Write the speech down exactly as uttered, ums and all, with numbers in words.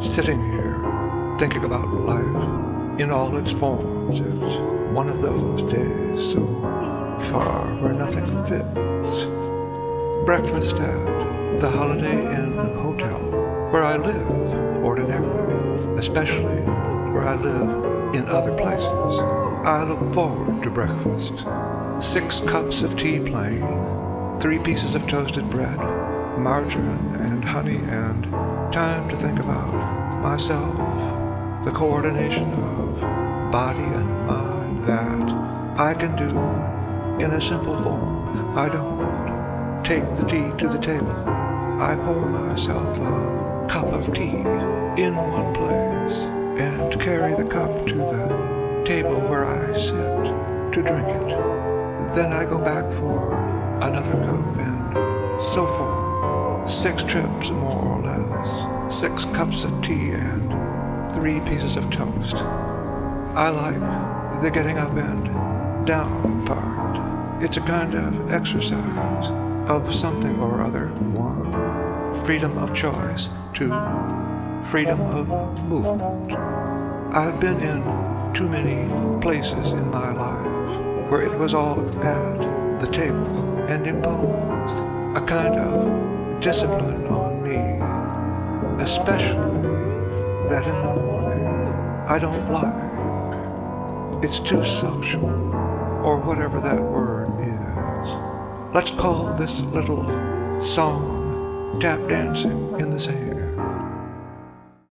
Sitting here, thinking about life in all its forms, it's one of those days so far where nothing fits. Breakfast at the Holiday Inn Hotel, where I live ordinarily, especially where I live in other places. I look forward to breakfast. Six cups of tea plain, three pieces of toasted bread, margarine and honey, and time to think about myself, the coordination of body and mind that I can do in a simple form. I don't take the tea to the table. I pour myself a cup of tea in one place and carry the cup to the table where I sit to drink it. Then I go back for another cup and so forth. Six trips, more or less. Six cups of tea and three pieces of toast. I like the getting up and down part. It's a kind of exercise of something or other. One, freedom of choice. Two, freedom of movement. I've been in too many places in my life where it was all at the table and imposed a kind of discipline on me, especially that in the morning I don't like. It's too social, or whatever that word is. Let's call this little song tap dancing in the sand.